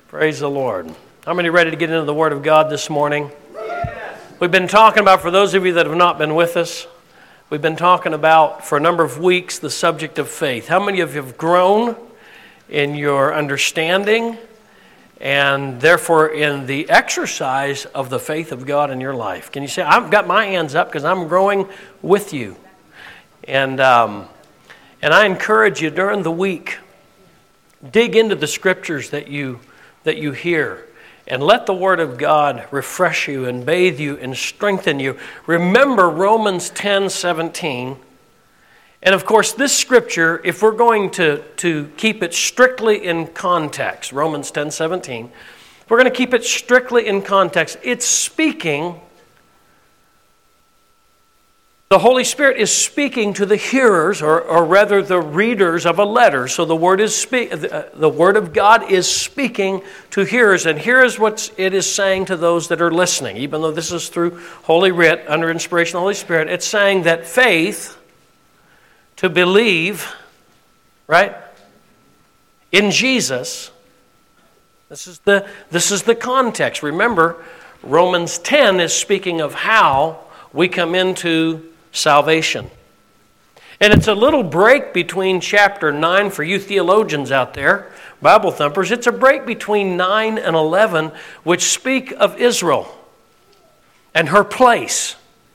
Praise the Lord. How many ready to get into the Word of God this morning? Yes. We've been talking about, for those of you that have not been with us, we've been talking about for a number of weeks the subject of faith. How many of you have grown in your understanding and therefore in the exercise of the faith of God in your life? Can you say, I've got my hands up because I'm growing with you. And I encourage you during the week, dig into the scriptures that you hear, and let the Word of God refresh you and bathe you and strengthen you. Remember Romans 10:17. And of course, this scripture, if we're going to keep it strictly in context, Romans 10:17, we're going to keep it strictly in context. It's speaking, the Holy Spirit is speaking to the hearers, or rather the readers of a letter. So the Word of God is speaking to hearers, and here is what it is saying to those that are listening. Even though this is through Holy Writ, under inspiration of the Holy Spirit, it's saying that faith, to believe, right, in Jesus, this is the context. Remember, Romans 10 is speaking of how we come into salvation. And it's a little break between chapter 9 for you theologians out there, Bible thumpers. It's a break between 9 and 11, which speak of Israel and her place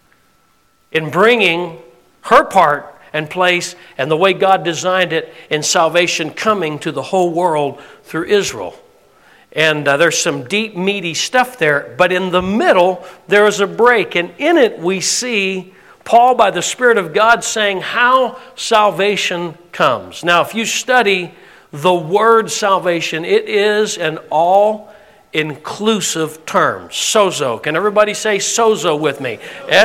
in bringing her part and place and the way God designed it in salvation coming to the whole world through Israel. And there's some deep, meaty stuff there. But in the middle, there is a break. And in it, we see Paul, by the Spirit of God, saying how salvation comes. Now, if you study the word salvation, it is an all-inclusive term. Sozo. Can everybody say sozo with me?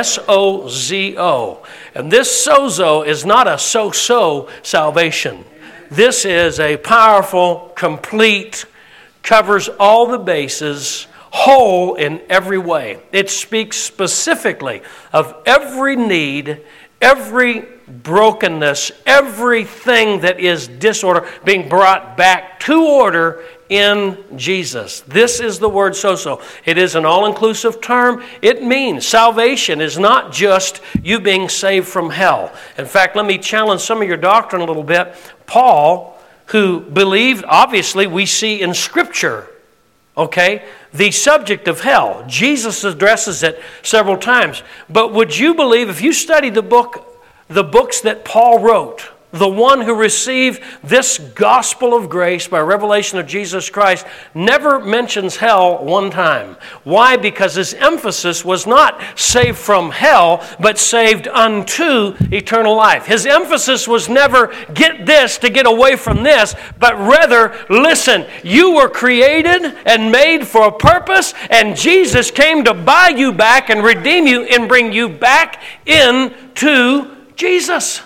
S-O-Z-O. And this sozo is not a so-so salvation. This is a powerful, complete, covers all the bases, whole in every way. It speaks specifically of every need, every brokenness, everything that is disorder being brought back to order in Jesus. This is the word sozo. It is an all-inclusive term. It means salvation is not just you being saved from hell. In fact, let me challenge some of your doctrine a little bit. Paul, who believed, obviously, we see in Scripture, okay, the subject of hell. Jesus addresses it several times. But would you believe, if you study the books that Paul wrote, the one who received this gospel of grace by revelation of Jesus Christ never mentions hell one time. Why? Because his emphasis was not saved from hell, but saved unto eternal life. His emphasis was never get this to get away from this, but rather, listen, you were created and made for a purpose, and Jesus came to buy you back and redeem you and bring you back into Jesus.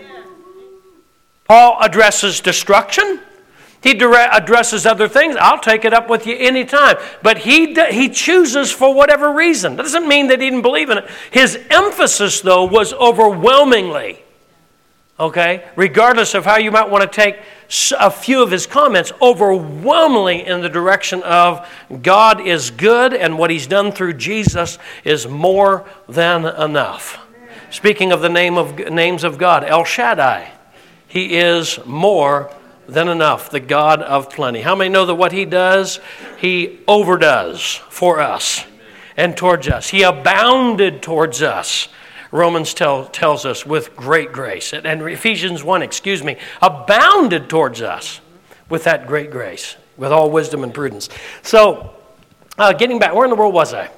Paul addresses destruction. He addresses other things. I'll take it up with you anytime. But he chooses for whatever reason. That doesn't mean that he didn't believe in it. His emphasis, though, was overwhelmingly, okay, regardless of how you might want to take a few of his comments, overwhelmingly in the direction of God is good and what he's done through Jesus is more than enough. Speaking of the names of God, El Shaddai. He is more than enough, the God of plenty. How many know that what he does, he overdoes for us and towards us? He abounded towards us, Romans tells us, with great grace. And Ephesians 1, abounded towards us with that great grace, with all wisdom and prudence. So, getting back, where in the world was I?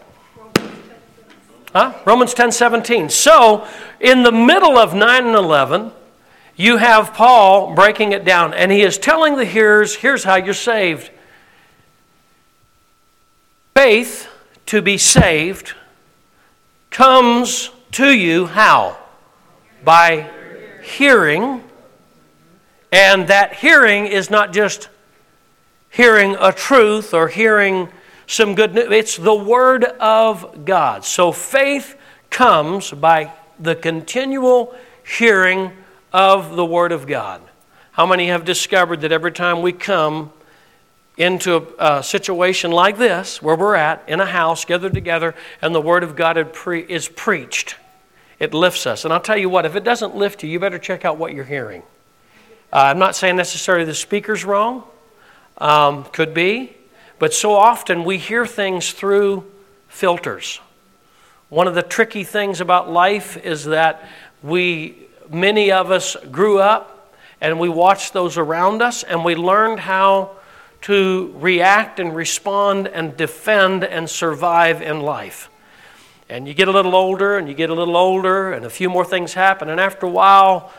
Romans 10:17. So, in the middle of 9 and 11, you have Paul breaking it down, and he is telling the hearers, here's how you're saved. Faith, to be saved, comes to you how? By hearing. And that hearing is not just hearing a truth or hearing some good news. It's the Word of God. So faith comes by the continual hearing of the Word of God. How many have discovered that every time we come into a situation like this, where we're at, in a house, gathered together, and the Word of God is preached, it lifts us. And I'll tell you what, if it doesn't lift you, you better check out what you're hearing. I'm not saying necessarily the speaker's wrong. Could be. But so often we hear things through filters. One of the tricky things about life is that many of us grew up and we watched those around us and we learned how to react and respond and defend and survive in life. And you get a little older and you get a little older and a few more things happen, and after a while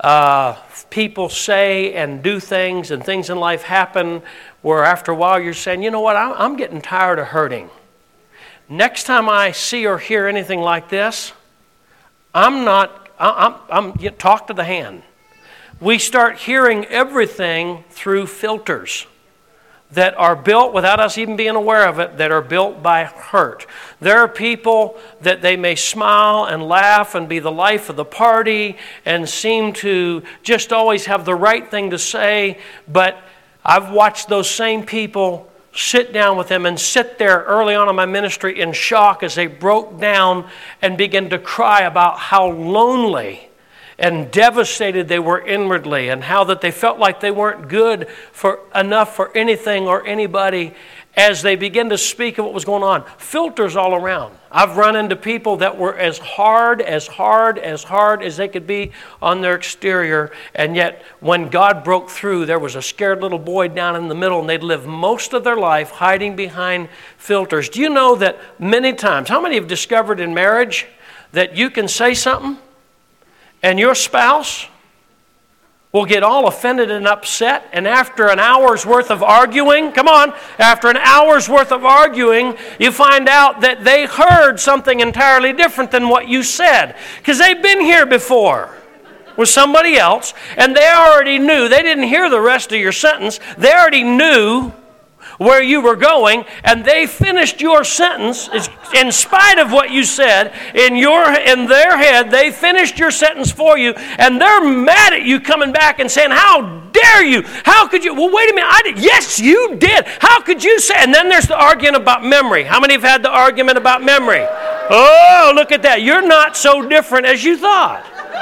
people say and do things and things in life happen where after a while you're saying, you know what, I'm getting tired of hurting. Next time I see or hear anything like this, I'm talk to the hand. We start hearing everything through filters that are built without us even being aware of it, that are built by hurt. There are people that they may smile and laugh and be the life of the party and seem to just always have the right thing to say, but I've watched those same people sit down with them and sit there early on in my ministry in shock as they broke down and began to cry about how lonely and devastated they were inwardly, and how that they felt like they weren't good enough for anything or anybody, as they begin to speak of what was going on. Filters all around. I've run into people that were as hard as they could be on their exterior, and yet when God broke through, there was a scared little boy down in the middle, and they'd lived most of their life hiding behind filters. Do you know that many times, how many have discovered in marriage that you can say something and your spouse will get all offended and upset, and after an hour's worth of arguing, after an hour's worth of arguing, you find out that they heard something entirely different than what you said, because they've been here before with somebody else, and they already knew. They didn't hear the rest of your sentence. They already knew where you were going, and they finished your sentence in spite of what you said. In their head, they finished your sentence for you, and they're mad at you coming back and saying, how dare you? How could you? Well, wait a minute. I did. Yes, you did. How could you say? And then there's the argument about memory. How many have had the argument about memory? Oh, look at that. You're not so different as you thought.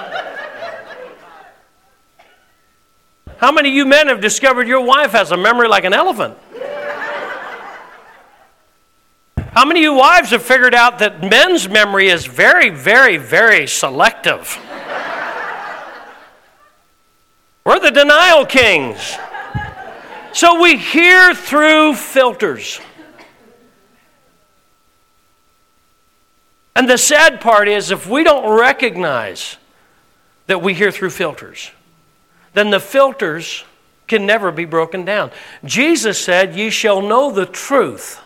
How many of you men have discovered your wife has a memory like an elephant? How many of you wives have figured out that men's memory is very, very, very selective? We're the denial kings. So we hear through filters. And the sad part is, if we don't recognize that we hear through filters, then the filters can never be broken down. Jesus said, "Ye shall know the truth."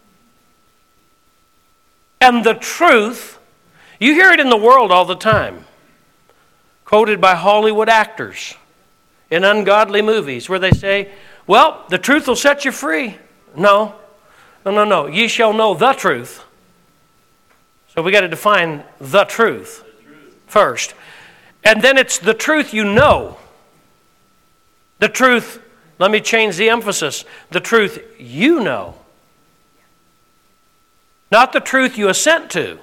And the truth, you hear it in the world all the time, quoted by Hollywood actors in ungodly movies, where they say, well, the truth will set you free. No. Ye shall know the truth. So we got to define the truth first. And then it's the truth you know. The truth, let me change the emphasis, the truth you know. Not the truth you assent to.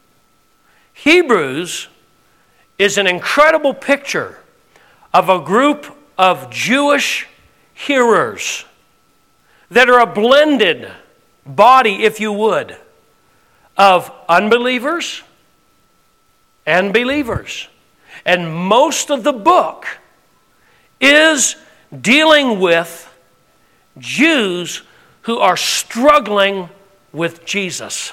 Hebrews is an incredible picture of a group of Jewish hearers that are a blended body, if you would, of unbelievers and believers. And most of the book is dealing with Jews who are struggling with Jesus.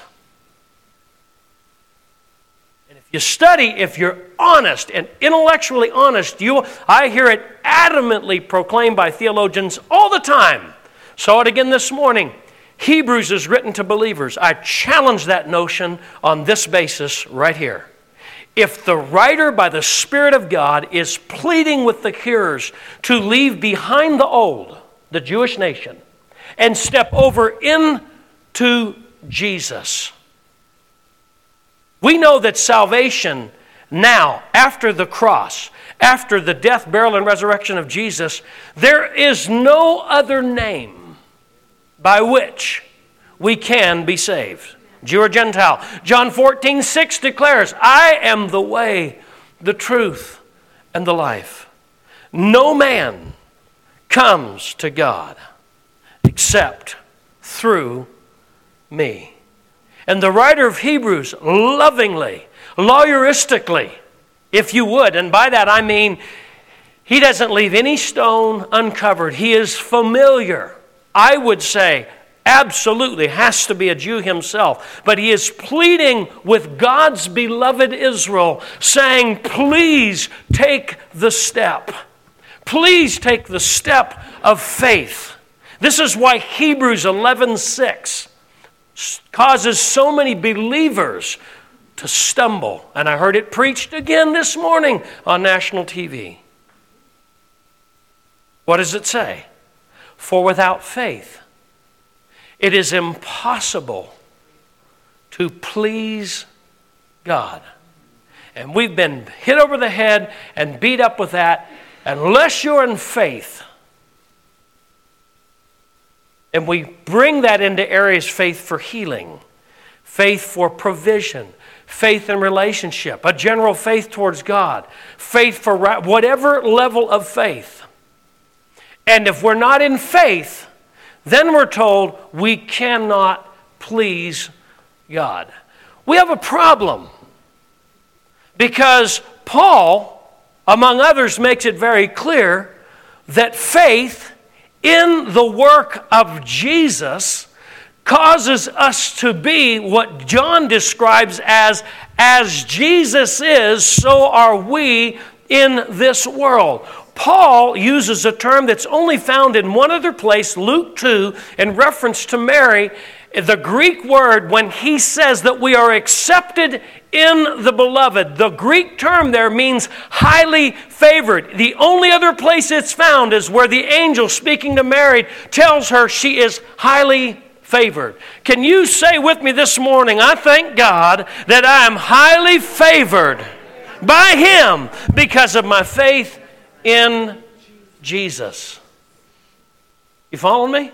And if you study, if you're honest and intellectually honest, I hear it adamantly proclaimed by theologians all the time. Saw it again this morning. Hebrews is written to believers. I challenge that notion on this basis right here. If the writer by the Spirit of God is pleading with the hearers to leave behind the old, the Jewish nation, and step over into Jesus, we know that salvation now, after the cross, after the death, burial, and resurrection of Jesus, there is no other name by which we can be saved. Jew or Gentile. John 14:6 declares, I am the way, the truth, and the life. No man comes to God except through me. And the writer of Hebrews lovingly, lawyeristically, if you would, and by that I mean he doesn't leave any stone uncovered. He is familiar. I would say absolutely has to be a Jew himself. But he is pleading with God's beloved Israel, saying, please take the step. Please take the step of faith. This is why Hebrews 11:6 causes so many believers to stumble. And I heard it preached again this morning on national TV. What does it say? For without faith, it is impossible to please God. And we've been hit over the head and beat up with that. Unless you're in faith, and we bring that into areas, faith for healing, faith for provision, faith in relationship, a general faith towards God, faith for whatever level of faith. And if we're not in faith, then we're told we cannot please God. We have a problem because Paul, among others, makes it very clear that faith in the work of Jesus causes us to be what John describes as Jesus is, so are we in this world. Paul uses a term that's only found in one other place, Luke 2, in reference to Mary. The Greek word, when he says that we are accepted in the beloved, the Greek term there means highly favored. The only other place it's found is where the angel speaking to Mary tells her she is highly favored. Can you say with me this morning, I thank God that I am highly favored by Him because of my faith in Jesus. You following me?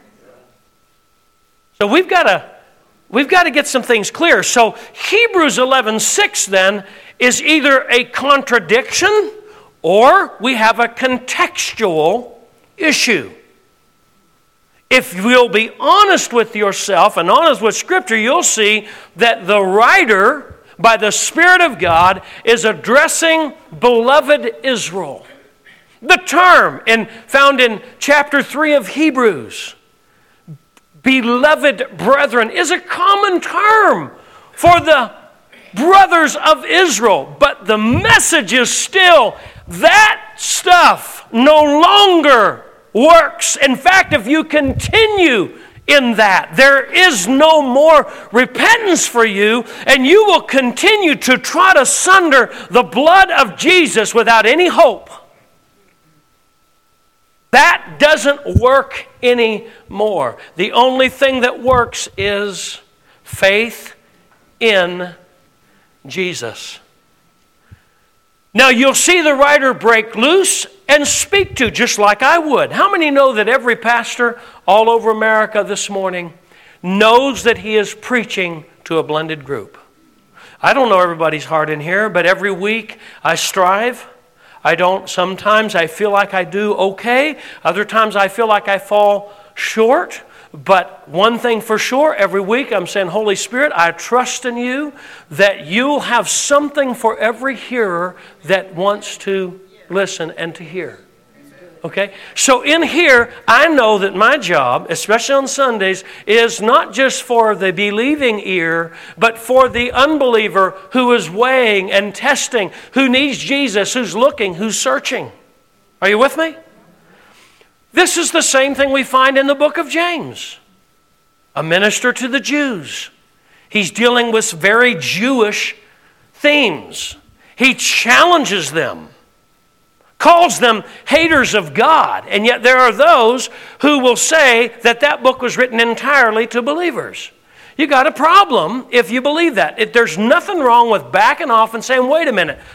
So we've got to get some things clear. So Hebrews 11:6 then is either a contradiction or we have a contextual issue. If you'll be honest with yourself and honest with Scripture, you'll see that the writer, by the Spirit of God, is addressing beloved Israel. The term found in chapter 3 of Hebrews, beloved brethren, is a common term for the brothers of Israel. But the message is still, that stuff no longer works. In fact, if you continue in that, there is no more repentance for you, and you will continue to trot asunder the blood of Jesus without any hope. That doesn't work anymore. The only thing that works is faith in Jesus. Now you'll see the writer break loose and speak to, just like I would. How many know that every pastor all over America this morning knows that he is preaching to a blended group? I don't know everybody's heart in here, but every week I strive. I don't. Sometimes I feel like I do okay. Other times I feel like I fall short. But one thing for sure, every week I'm saying, Holy Spirit, I trust in you that you'll have something for every hearer that wants to listen and to hear. Okay? So in here, I know that my job, especially on Sundays, is not just for the believing ear, but for the unbeliever who is weighing and testing, who needs Jesus, who's looking, who's searching. Are you with me? This is the same thing we find in the book of James. A minister to the Jews. He's dealing with very Jewish themes. He challenges them, calls them haters of God, and yet there are those who will say that that book was written entirely to believers. You got a problem if you believe that. There's nothing wrong with backing off and saying, wait a minute,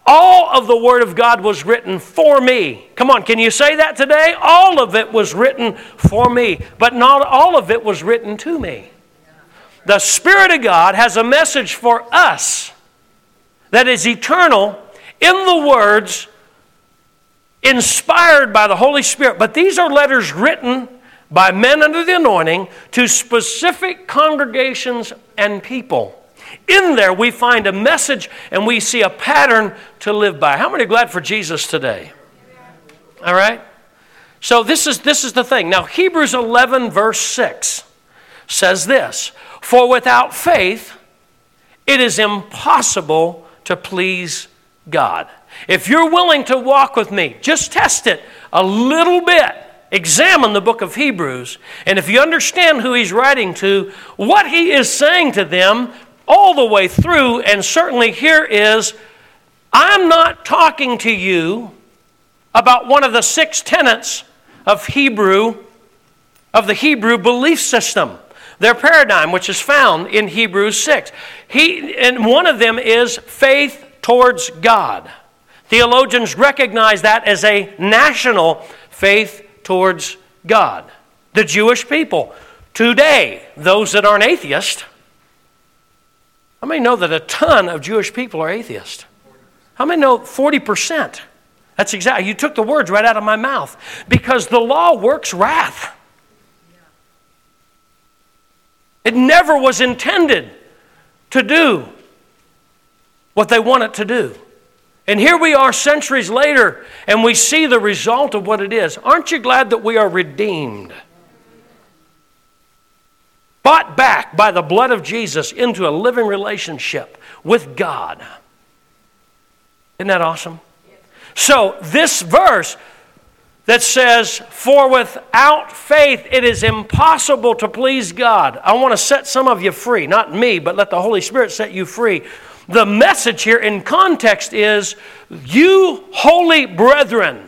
All of the Word of God was written for me. Come on, can you say that today? All of it was written for me, but not all of it was written to me. The Spirit of God has a message for us that is eternal in the words inspired by the Holy Spirit. But these are letters written by men under the anointing to specific congregations and people. In there we find a message and we see a pattern to live by. How many are glad for Jesus today? All right? So this is the thing. Now Hebrews 11 verse 6 says this, "For without faith it is impossible to please God." If you're willing to walk with me, just test it a little bit. Examine the book of Hebrews, and if you understand who he's writing to, what he is saying to them all the way through, and certainly here is, I'm not talking to you about one of the 6 tenets of the Hebrew belief system, their paradigm, which is found in Hebrews 6. And one of them is faith towards God. Theologians recognize that as a national faith towards God. The Jewish people today, those that aren't atheists, how many know that a ton of Jewish people are atheists? How many know 40%? That's exactly, you took the words right out of my mouth. Because the law works wrath. It never was intended to do what they want it to do. And here we are centuries later, and we see the result of what it is. Aren't you glad that we are redeemed? Bought back by the blood of Jesus into a living relationship with God. Isn't that awesome? So this verse that says, "For without faith it is impossible to please God." I want to set some of you free. Not me, but let the Holy Spirit set you free. The message here in context is, you holy brethren,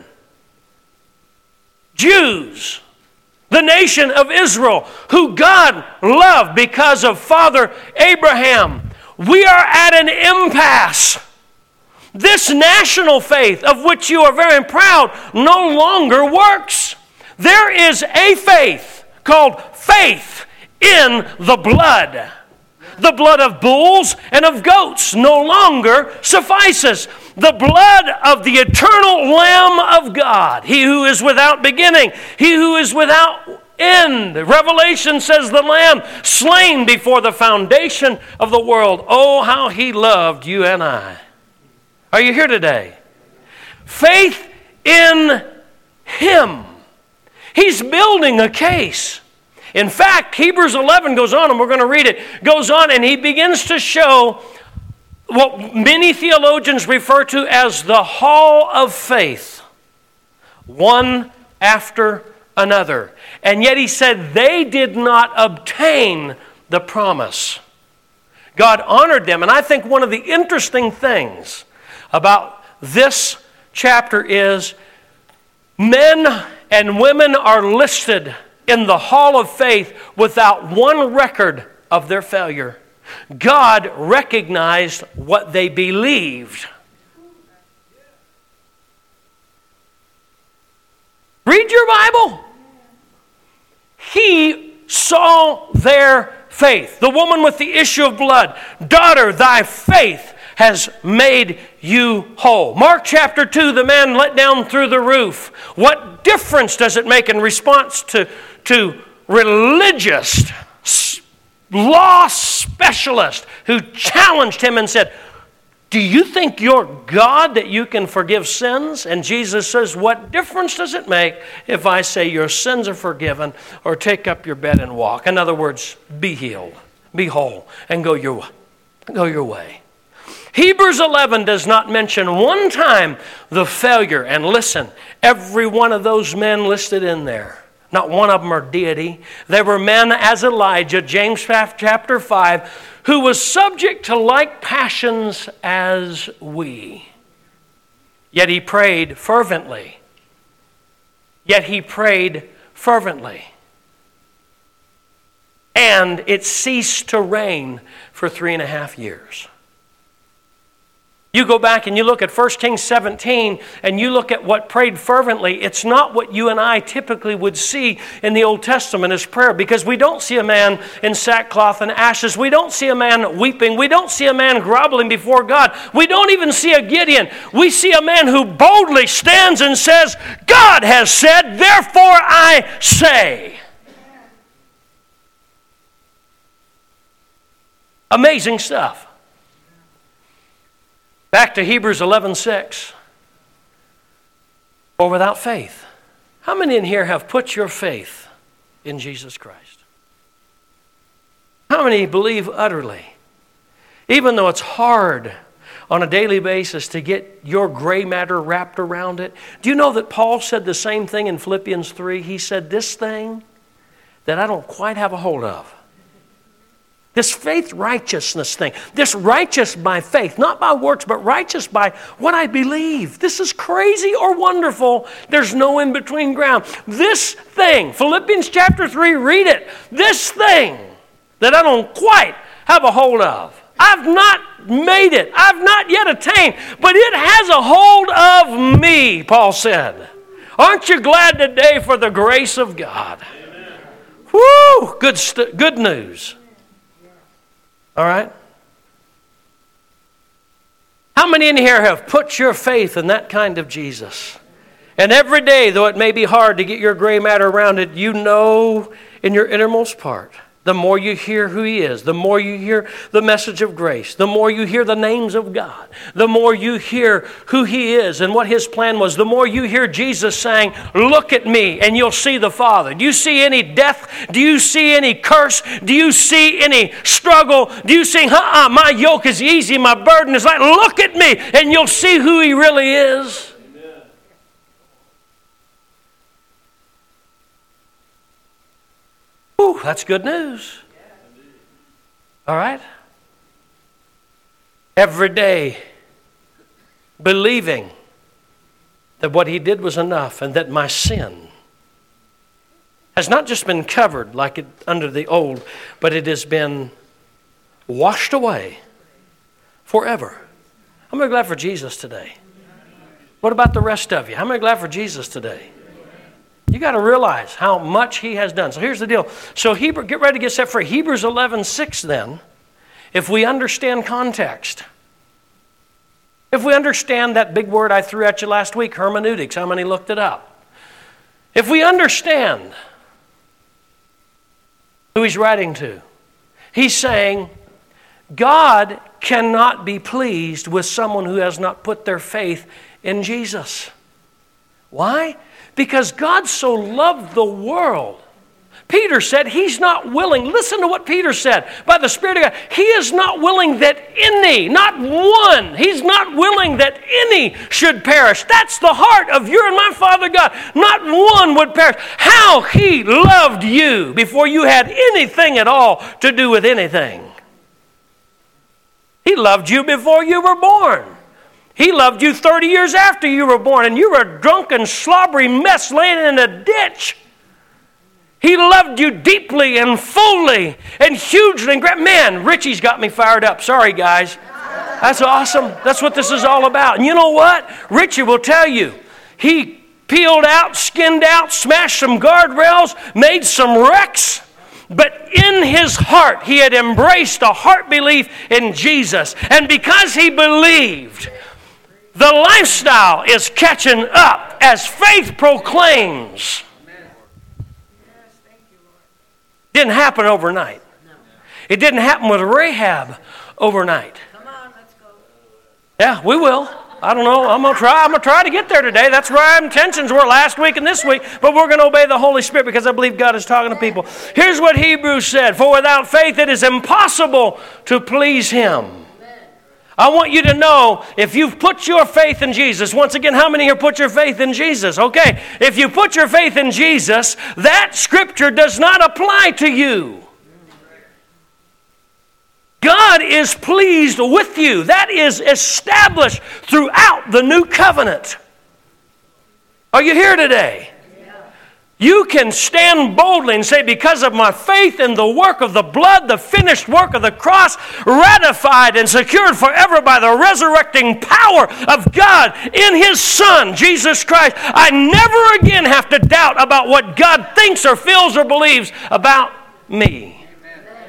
Jews, the nation of Israel, who God loved because of Father Abraham, we are at an impasse. This national faith, of which you are very proud, no longer works. There is a faith called faith in the blood. The blood of bulls and of goats no longer suffices. The blood of the eternal Lamb of God, he who is without beginning, he who is without end. Revelation says the Lamb slain before the foundation of the world. Oh, how he loved you and I. Are you here today? Faith in him. He's building a case. In fact, Hebrews 11 goes on, and we're going to read it, goes on, and he begins to show what many theologians refer to as the hall of faith, one after another. And yet he said they did not obtain the promise. God honored them, and I think one of the interesting things about this chapter is men and women are listed in the hall of faith without one record of their failure. God recognized what they believed. Read your Bible. He saw their faith. The woman with the issue of blood, "Daughter, thy faith has made you whole." Mark chapter 2, the man let down through the roof. What difference does it make in response to religious law specialists who challenged him and said, "Do you think you're God that you can forgive sins?" And Jesus says, "What difference does it make if I say your sins are forgiven or take up your bed and walk?" In other words, be healed, be whole, and go your way. Hebrews 11 does not mention one time the failure. And listen, every one of those men listed in there, not one of them are deity. They were men as Elijah, James chapter 5, who was subject to like passions as we. Yet he prayed fervently. And it ceased to rain for 3.5 years. You go back and you look at 1 Kings 17 and you look at what prayed fervently. It's not what you and I typically would see in the Old Testament as prayer, because we don't see a man in sackcloth and ashes. We don't see a man weeping. We don't see a man groveling before God. We don't even see a Gideon. We see a man who boldly stands and says, God has said, therefore I say. Amazing stuff. Back to Hebrews 11:6. For without faith. How many in here have put your faith in Jesus Christ? How many believe utterly? Even though it's hard on a daily basis to get your gray matter wrapped around it. Do you know that Paul said the same thing in Philippians 3? He said, this thing that I don't quite have a hold of. This faith righteousness thing. This righteous by faith, not by works, but righteous by what I believe. This is crazy or wonderful. There's no in-between ground. This thing, Philippians chapter 3, read it. This thing that I don't quite have a hold of. I've not made it. I've not yet attained. But it has a hold of me, Paul said. Aren't you glad today for the grace of God? Amen. Woo! Good news. All right? How many in here have put your faith in that kind of Jesus? And every day, though it may be hard to get your gray matter around it, you know in your innermost part, the more you hear who He is, the more you hear the message of grace, the more you hear the names of God, the more you hear who He is and what His plan was, the more you hear Jesus saying, look at me and you'll see the Father. Do you see any death? Do you see any curse? Do you see any struggle? Do you see, my yoke is easy, my burden is light. Look at me and you'll see who He really is. Ooh, that's good news. All right? Every day, believing that what He did was enough and that my sin has not just been covered like it under the old, but it has been washed away forever. How many are glad for Jesus today? What about the rest of you? How many are glad for Jesus today? You got to realize how much He has done. So here's the deal. So get ready to get set free. Hebrews 11:6 then, if we understand context, if we understand that big word I threw at you last week, hermeneutics, how many looked it up? If we understand who he's writing to, he's saying, God cannot be pleased with someone who has not put their faith in Jesus. Why? Because God so loved the world. Peter said He's not willing. Listen to what Peter said. By the Spirit of God, He is not willing that any, not one, He's not willing that any should perish. That's the heart of your and my Father God. Not one would perish. How He loved you before you had anything at all to do with anything. He loved you before you were born. He loved you 30 years after you were born, and you were a drunken, slobbery mess laying in a ditch. He loved you deeply and fully and hugely and great. Man, Richie's got me fired up. Sorry, guys. That's awesome. That's what this is all about. And you know what? Richie will tell you. He peeled out, skinned out, smashed some guardrails, made some wrecks. But in his heart, he had embraced a heart belief in Jesus. And because he believed, the lifestyle is catching up as faith proclaims. Didn't happen overnight. It didn't happen with Rahab overnight. Come on, let's go. Yeah, we will. I don't know. I'm gonna try to get there today. That's where our intentions were last week and this week. But we're going to obey the Holy Spirit because I believe God is talking to people. Here's what Hebrews said. For without faith it is impossible to please Him. I want you to know, if you've put your faith in Jesus, once again, how many here put your faith in Jesus? Okay, if you put your faith in Jesus, that scripture does not apply to you. God is pleased with you. That is established throughout the new covenant. Are you here today? You can stand boldly and say, because of my faith in the work of the blood, the finished work of the cross, ratified and secured forever by the resurrecting power of God in His Son, Jesus Christ, I never again have to doubt about what God thinks or feels or believes about me. Amen.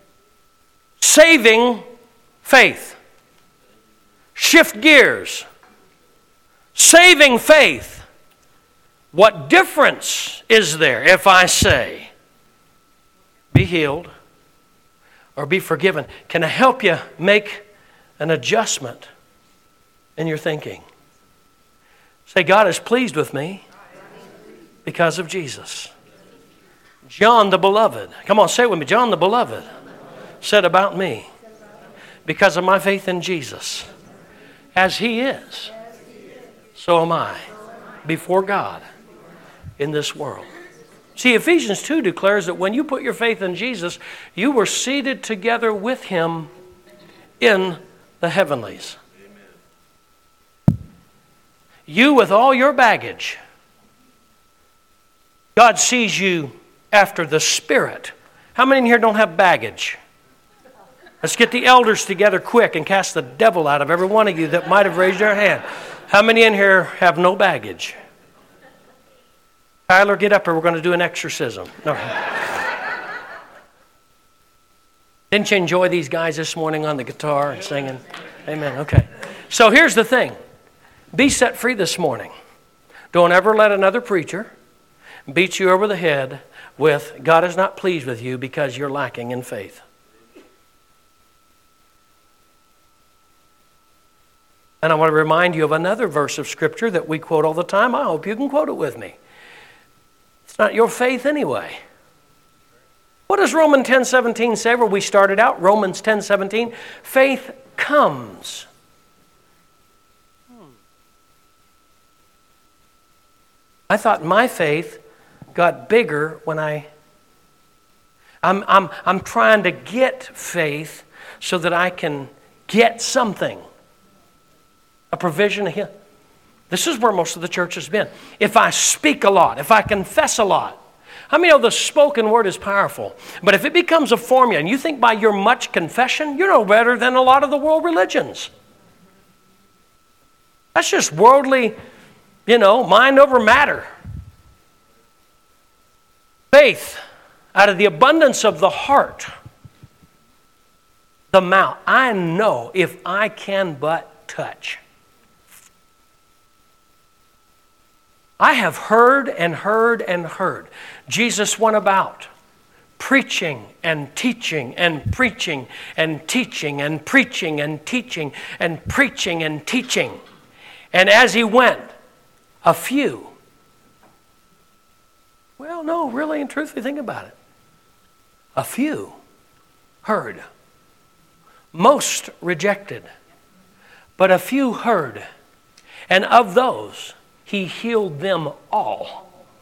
Saving faith. Shift gears. Saving faith. What difference is there if I say, be healed or be forgiven? Can I help you make an adjustment in your thinking? Say, God is pleased with me because of Jesus. John the Beloved, come on, say it with me. John the Beloved said about me, because of my faith in Jesus, as He is, so am I before God in this world. See, Ephesians 2 declares that when you put your faith in Jesus, you were seated together with Him in the heavenlies. You with all your baggage. God sees you after the Spirit. How many in here don't have baggage? Let's get the elders together quick and cast the devil out of every one of you that might have raised their hand. How many in here have no baggage? Tyler, get up here. We're going to do an exorcism. No. Didn't you enjoy these guys this morning on the guitar and singing? Amen. Okay. So here's the thing. Be set free this morning. Don't ever let another preacher beat you over the head with, God is not pleased with you because you're lacking in faith. And I want to remind you of another verse of Scripture that we quote all the time. I hope you can quote it with me. It's not your faith anyway. What does Romans 10:17 say where we started out? Romans 10:17. Faith comes. I thought my faith got bigger when I'm trying to get faith so that I can get something. A provision of Him. This is where most of the church has been. If I speak a lot, if I confess a lot. How many know the spoken word is powerful? But if it becomes a formula, and you think by your much confession, you're no better than a lot of the world religions. That's just worldly, mind over matter. Faith, out of the abundance of the heart, the mouth. I know if I can but touch. I have heard and heard and heard. Jesus went about preaching and teaching and preaching and teaching and preaching and teaching and preaching and teaching. And as He went, a few. Well, no, really and truthfully, think about it. A few heard. Most rejected. But a few heard. And of those, He healed them all.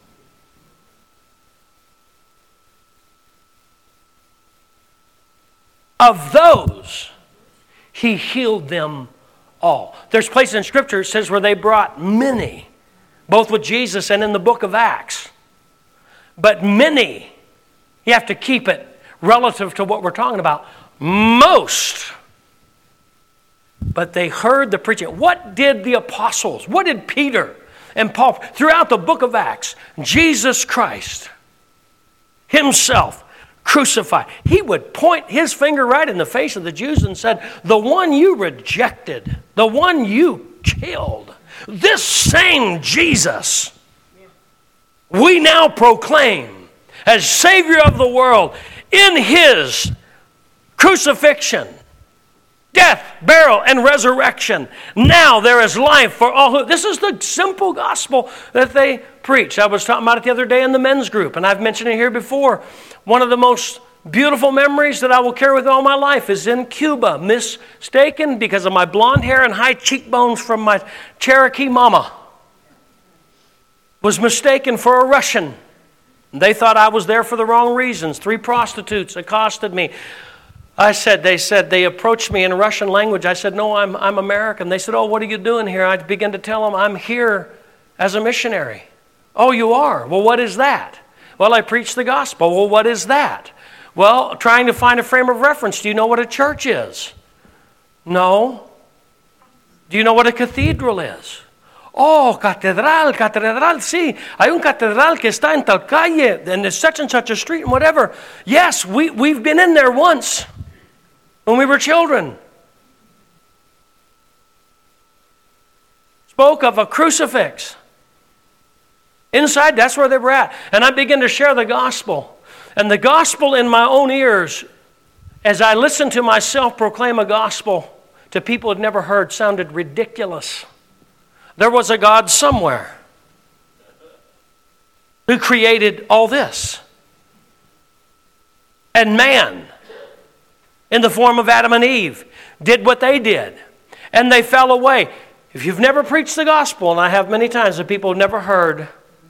Of those, He healed them all. There's places in Scripture it says where they brought many, both with Jesus and in the book of Acts. But many, you have to keep it relative to what we're talking about. Most. But they heard the preaching. What did the apostles, what did Peter and Paul, throughout the book of Acts, Jesus Christ Himself crucified. He would point His finger right in the face of the Jews and said, the one you rejected, the one you killed, this same Jesus, we now proclaim as Savior of the world in His crucifixion, death, burial, and resurrection. Now there is life for all who... This is the simple gospel that they preach. I was talking about it the other day in the men's group, and I've mentioned it here before. One of the most beautiful memories that I will carry with all my life is in Cuba, mistaken because of my blonde hair and high cheekbones from my Cherokee mama. Was mistaken for a Russian. They thought I was there for the wrong reasons. 3 prostitutes accosted me. They approached me in Russian language. I said, no, I'm American. They said, oh, what are you doing here? I began to tell them I'm here as a missionary. Oh, you are? Well, what is that? Well, I preach the gospel. Well, what is that? Well, trying to find a frame of reference. Do you know what a church is? No. Do you know what a cathedral is? Oh, catedral, sí. Hay un catedral que está en tal calle, and there's such and such a street and whatever. Yes, we've been in there once when we were children. Spoke of a crucifix. Inside, that's where they were at. And I began to share the gospel. And the gospel in my own ears, as I listened to myself proclaim a gospel to people who'd never heard, sounded ridiculous. There was a God somewhere who created all this. And man, in the form of Adam and Eve, did what they did. And they fell away. If you've never preached the gospel, and I have many times, that people have never heard,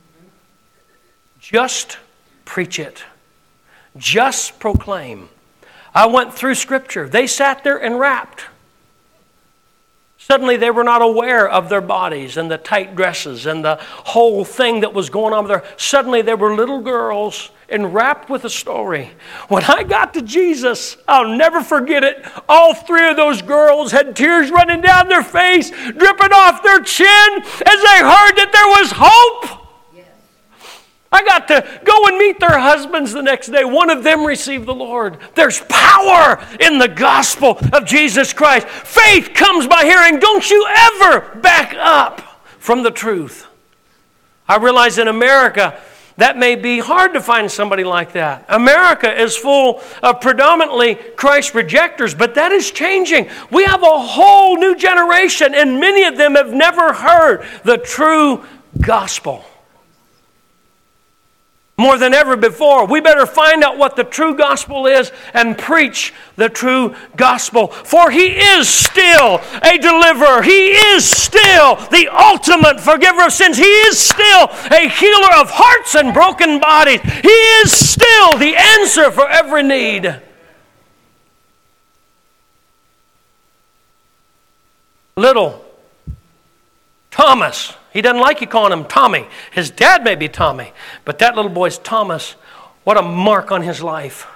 just preach it. Just proclaim. I went through Scripture. They sat there and rapped. Suddenly they were not aware of their bodies and the tight dresses and the whole thing that was going on there. Suddenly they were little girls and wrapped with a story. When I got to Jesus, I'll never forget it. All three of those girls had tears running down their face, dripping off their chin as they heard that there was hope. I got to go and meet their husbands the next day. One of them received the Lord. There's power in the gospel of Jesus Christ. Faith comes by hearing. Don't you ever back up from the truth. I realize in America, that may be hard to find somebody like that. America is full of predominantly Christ rejectors, but that is changing. We have a whole new generation, and many of them have never heard the true gospel. More than ever before, we better find out what the true gospel is and preach the true gospel. For He is still a deliverer. He is still the ultimate forgiver of sins. He is still a healer of hearts and broken bodies. He is still the answer for every need. Little Thomas. He doesn't like you calling him Tommy. His dad may be Tommy, but that little boy's Thomas. What a mark on his life.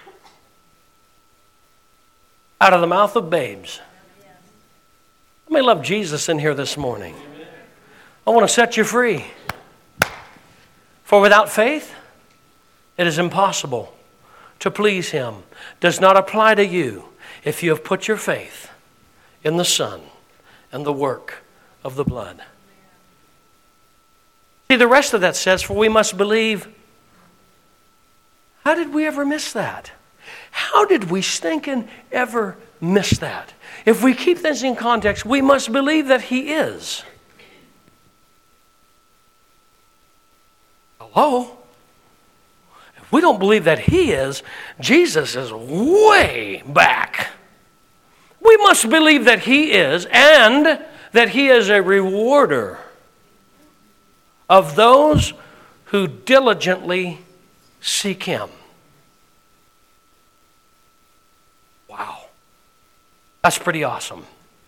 Out of the mouth of babes. Let me love Jesus in here this morning. I want to set you free. For without faith, it is impossible to please Him. Does not apply to you if you have put your faith in the Son and the work of the blood. See, the rest of that says, for we must believe. How did we ever miss that? How did we stinking ever miss that? If we keep this in context, we must believe that He is. Hello? If we don't believe that He is, Jesus is way back. We must believe that He is, and that He is a rewarder of those who diligently seek Him. Wow. That's pretty awesome.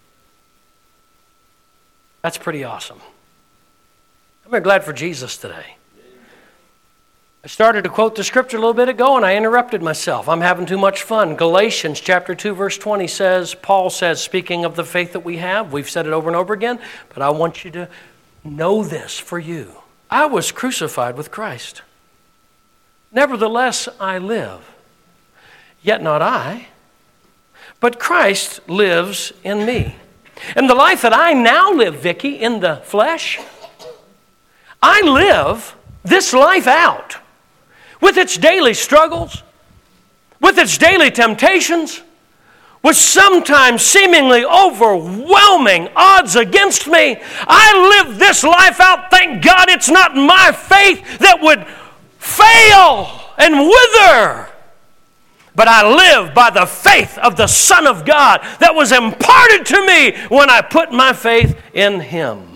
That's pretty awesome. I'm very glad for Jesus today. I started to quote the scripture a little bit ago and I interrupted myself. I'm having too much fun. Galatians chapter 2 verse 20 says, Paul says, speaking of the faith that we have, we've said it over and over again, but I want you to know this for you. I was crucified with Christ. Nevertheless, I live. Yet not I, but Christ lives in me. And the life that I now live, Vicky, in the flesh, I live this life out with its daily struggles, with its daily temptations, with sometimes seemingly overwhelming odds against me. I live this life out. Thank God it's not my faith that would fail and wither. But I live by the faith of the Son of God that was imparted to me when I put my faith in Him.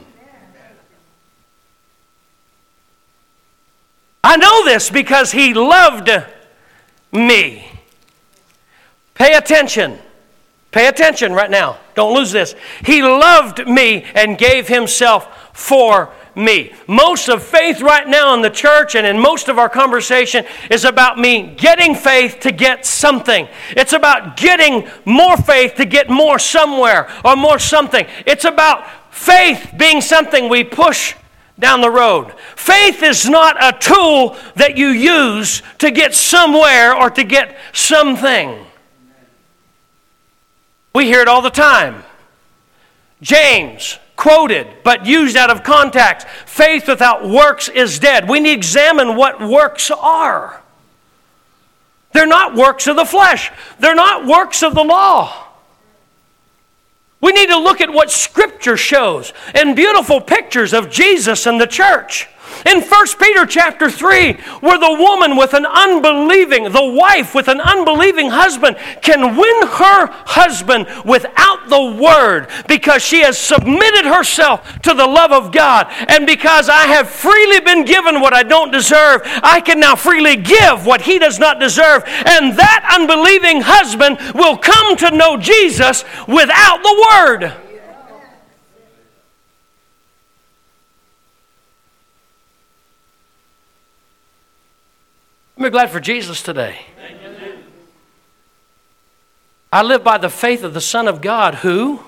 I know this because He loved me. Pay attention. Pay attention right now. Don't lose this. He loved me and gave Himself for me. Most of faith right now in the church and in most of our conversation is about me getting faith to get something. It's about getting more faith to get more somewhere or more something. It's about faith being something we push down the road. Faith is not a tool that you use to get somewhere or to get something. We hear it all the time. James, quoted, but used out of context. Faith without works is dead. We need to examine what works are. They're not works of the flesh. They're not works of the law. We need to look at what Scripture shows and beautiful pictures of Jesus and the church. In 1 Peter chapter 3, where the woman with an unbelieving, the wife with an unbelieving husband can win her husband without the word because she has submitted herself to the love of God. And because I have freely been given what I don't deserve, I can now freely give what he does not deserve. And that unbelieving husband will come to know Jesus without the word. I'm glad for Jesus today. I live by the faith of the Son of God who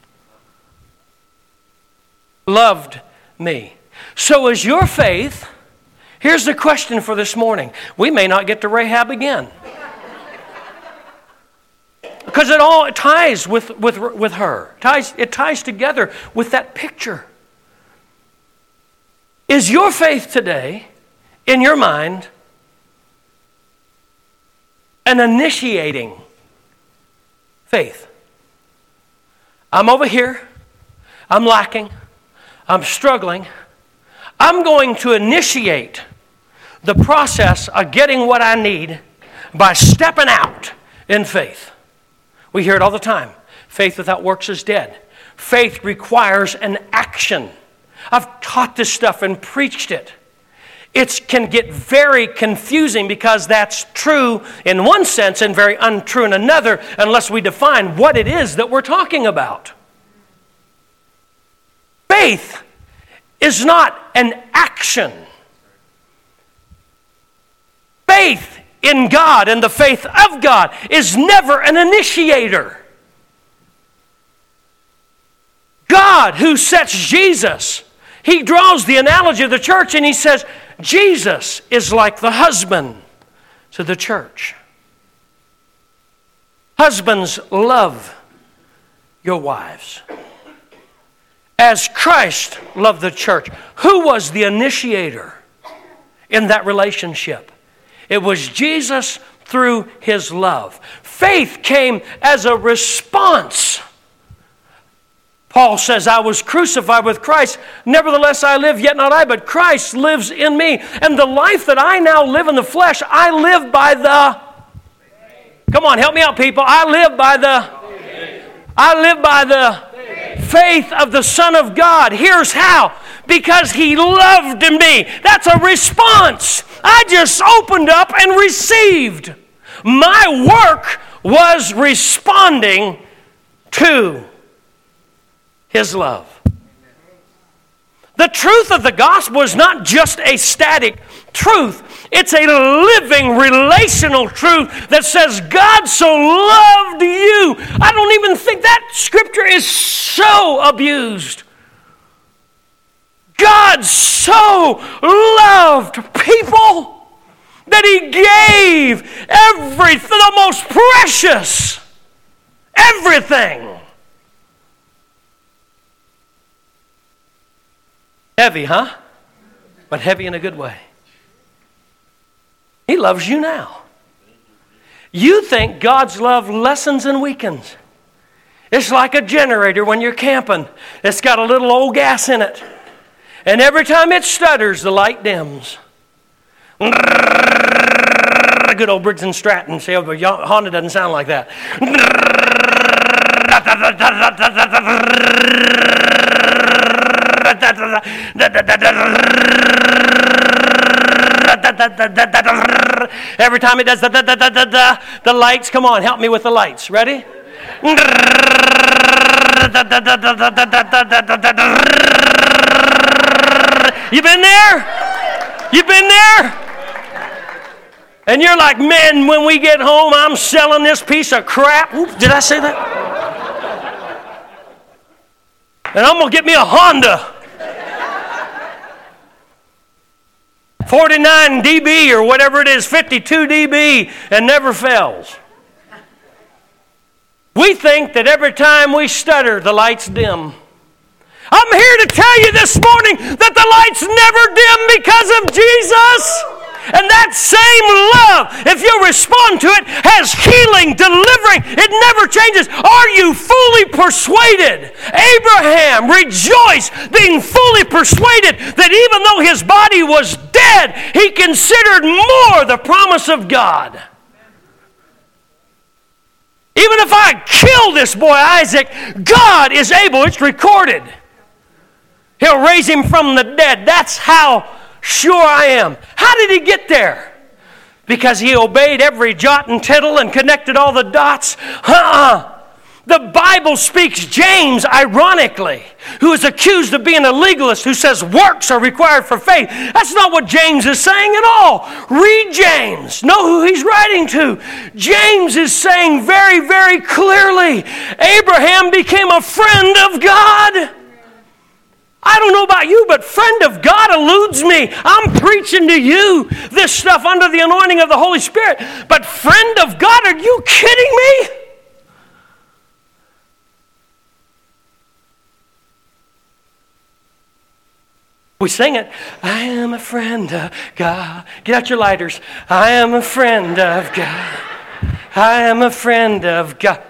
loved me. So is your faith. Here's the question for this morning. We may not get to Rahab again. Because it all ties with her. It ties together with that picture. Is your faith today, in your mind, an initiating faith? I'm over here. I'm lacking. I'm struggling. I'm going to initiate the process of getting what I need by stepping out in faith. We hear it all the time. Faith without works is dead. Faith requires an action. I've taught this stuff and preached it. It can get very confusing because that's true in one sense and very untrue in another unless we define what it is that we're talking about. Faith is not an action. Faith in God and the faith of God is never an initiator. God, who sets Jesus, he draws the analogy of the church and he says, Jesus is like the husband to the church. Husbands, love your wives as Christ loved the church. Who was the initiator in that relationship? It was Jesus through his love. Faith came as a response. Paul says, I was crucified with Christ. Nevertheless, I live, yet not I, but Christ lives in me. And the life that I now live in the flesh, I live by the... Come on, help me out, people. I live by the faith of the Son of God. Here's how. Because he loved me. That's a response. I just opened up and received. My work was responding to his love. The truth of the gospel is not just a static truth. It's a living, relational truth that says God so loved you. I don't even think that scripture is so abused. God so loved people that he gave everything, the most precious, everything. Heavy, huh? But heavy in a good way. He loves you now. You think God's love lessens and weakens. It's like a generator when you're camping. It's got a little old gas in it. And every time it stutters, the light dims. Good old Briggs and Stratton. See, Honda doesn't sound like that. Every time it does the lights, come on, help me with the lights. Ready? You been there? You been there? And you're like, man, when we get home, I'm selling this piece of crap. Oops, did I say that? And I'm going to get me a Honda. 49 dB or whatever it is, 52 dB, and never fails. We think that every time we stutter, the lights dim. I'm here to tell you this morning that the lights never dim because of Jesus. And that same love, if you respond to it, has healing, delivering. It never changes. Are you fully persuaded? Abraham rejoiced, being fully persuaded that even though his body was dead, he considered more the promise of God. Even if I kill this boy Isaac, God is able. It's recorded. He'll raise him from the dead. That's how sure I am. How did he get there? Because he obeyed every jot and tittle and connected all the dots? The Bible speaks James, ironically, who is accused of being a legalist, who says works are required for faith. That's not what James is saying at all. Read James. Know who he's writing to. James is saying very, very clearly, Abraham became a friend of God. I don't know about you, but friend of God eludes me. I'm preaching to you this stuff under the anointing of the Holy Spirit. But friend of God, are you kidding me? We sing it. I am a friend of God. Get out your lighters. I am a friend of God. I am a friend of God.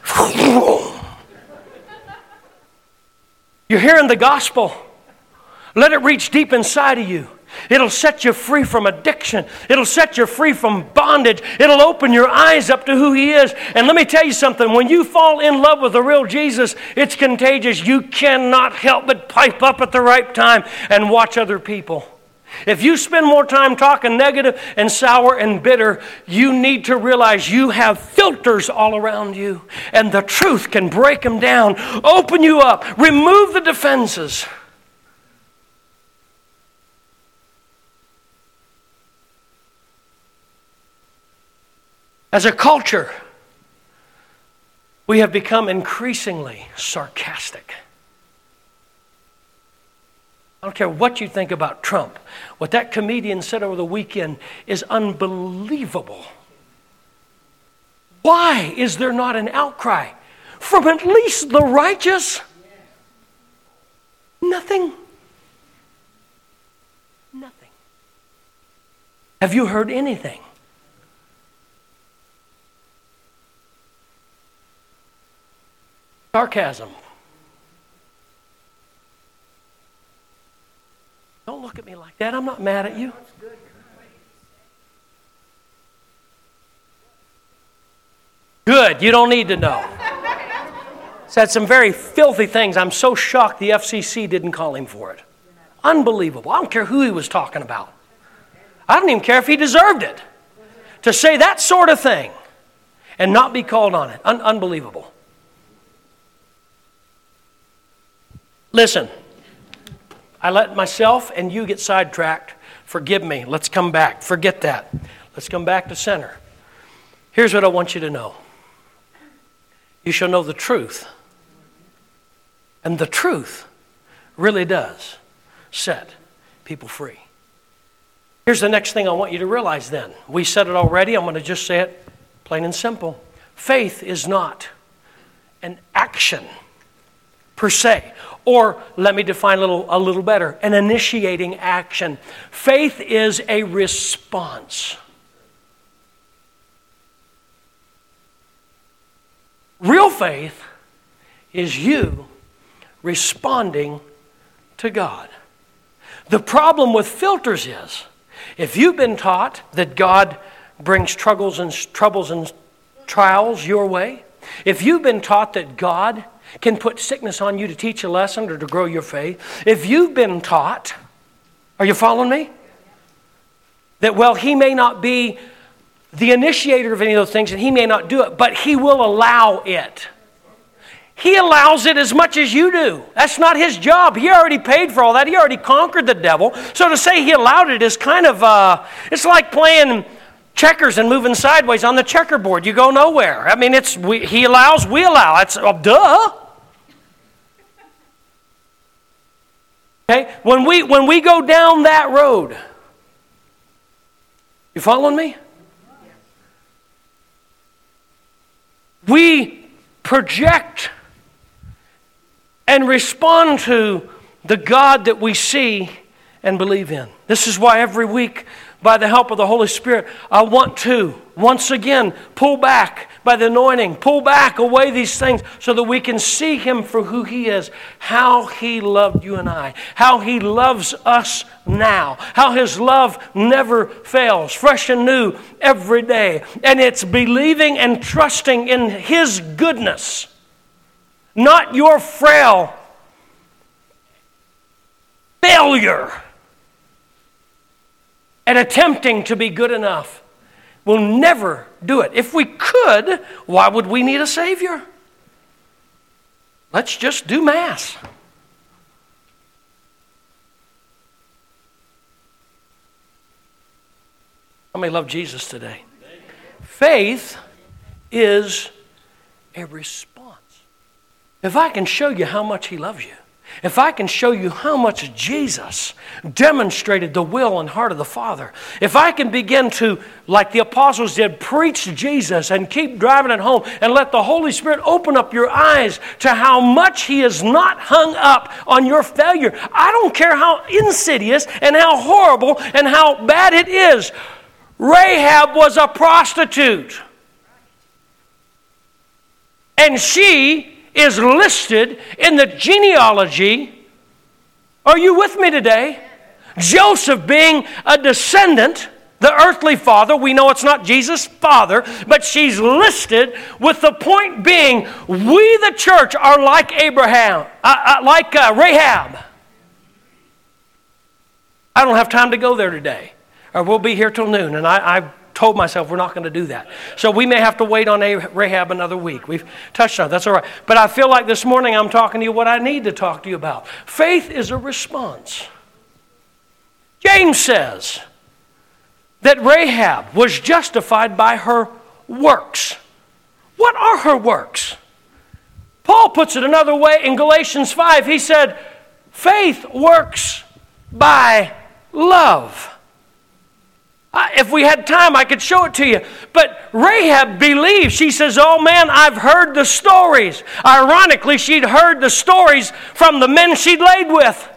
You're hearing the gospel. Let it reach deep inside of you. It'll set you free from addiction. It'll set you free from bondage. It'll open your eyes up to who He is. And let me tell you something. When you fall in love with the real Jesus, it's contagious. You cannot help but pipe up at the right time and watch other people. If you spend more time talking negative and sour and bitter, you need to realize you have filters all around you. And the truth can break them down, open you up, remove the defenses. As a culture, we have become increasingly sarcastic. I don't care what you think about Trump. What that comedian said over the weekend is unbelievable. Why is there not an outcry from at least the righteous? Nothing. Nothing. Have you heard anything? Sarcasm. Don't look at me like that. I'm not mad at you. Good. You don't need to know. Said some very filthy things. I'm so shocked the FCC didn't call him for it. Unbelievable. I don't care who he was talking about. I don't even care if he deserved it. To say that sort of thing and not be called on it. Unbelievable. Listen. I let myself and you get sidetracked. Forgive me. Let's come back. Forget that. Let's come back to center. Here's what I want you to know. You shall know the truth. And the truth really does set people free. Here's the next thing I want you to realize then. We said it already. I'm going to just say it plain and simple. Faith is not an action per se. Or let me define a little better, an initiating action. Faith is a response. Real faith is you responding to God. The problem with filters is, if you've been taught that God brings troubles and trials your way, if you've been taught that God can put sickness on you to teach a lesson or to grow your faith. If you've been taught, are you following me? That, well, He may not be the initiator of any of those things and He may not do it, but He will allow it. He allows it as much as you do. That's not his job. He already paid for all that. He already conquered the devil. So to say he allowed it is kind of, it's like playing checkers and moving sideways on the checkerboard. You go nowhere. I mean, he allows, we allow. It's duh. Okay? When we go down that road, you following me? We project and respond to the God that we see and believe in. This is why every week, by the help of the Holy Spirit, I want to, once again, pull back by the anointing, pull back away these things so that we can see Him for who He is, how He loved you and I, how He loves us now, how His love never fails, fresh and new every day. And it's believing and trusting in His goodness, not your frail failure at attempting to be good enough. We'll never do it. If we could, why would we need a Savior? Let's just do Mass. How many love Jesus today? Faith is a response. If I can show you how much He loves you, if I can show you how much Jesus demonstrated the will and heart of the Father, if I can begin to, like the apostles did, preach Jesus and keep driving it home and let the Holy Spirit open up your eyes to how much He is not hung up on your failure. I don't care how insidious and how horrible and how bad it is. Rahab was a prostitute. And she is listed in the genealogy. Are you with me today? Joseph being a descendant, the earthly father. We know it's not Jesus' father, but she's listed with the point being, we the church are like Rahab. I don't have time to go there today, or we'll be here till noon, and I've told myself we're not going to do that. So we may have to wait on Rahab another week. We've touched on it. That's all right. But I feel like this morning I'm talking to you what I need to talk to you about. Faith is a response. James says that Rahab was justified by her works. What are her works? Paul puts it another way in Galatians 5. He said, faith works by love. If we had time, I could show it to you. But Rahab believed. She says, oh man, I've heard the stories. Ironically, she'd heard the stories from the men she'd laid with.